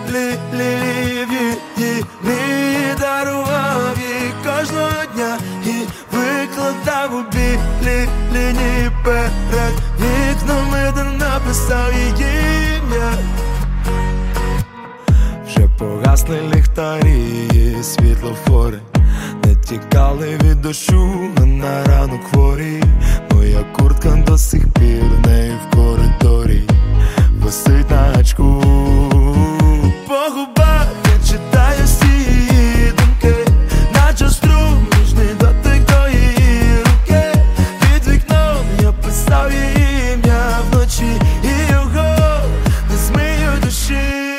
її мрії, дарував їй кожного дня і викладав у білі лінії перед вікнами, де написав її ім'я. Вже погасли ліхтарі, світлофори не тікали від дощу, на ранок хворі. Моя куртка до сих пір в неї в коридорі висить на гачку. По губах я читаю всі її думки, наче струм, ніжний дотик до її руки. Під вікном я писав її ім'я вночі, і його не змию душі.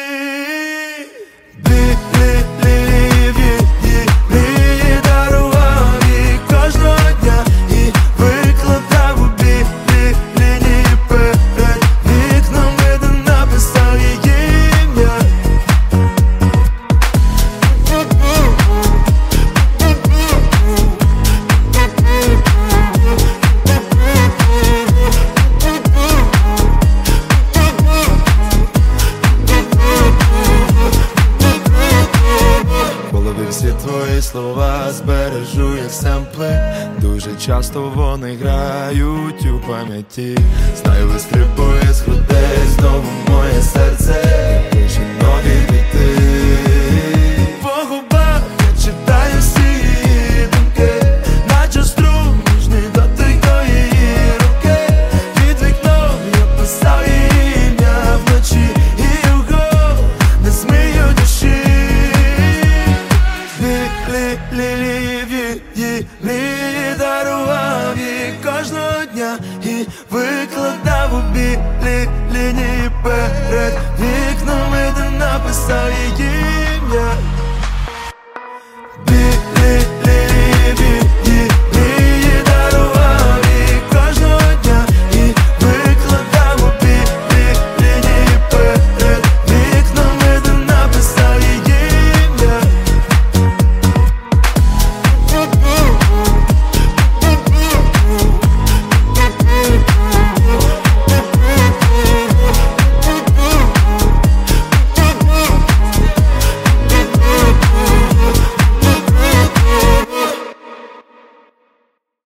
Всі твої слова збережу як семпли, дуже часто вони грають у пам'яті. Знаю, вистрибує з грудей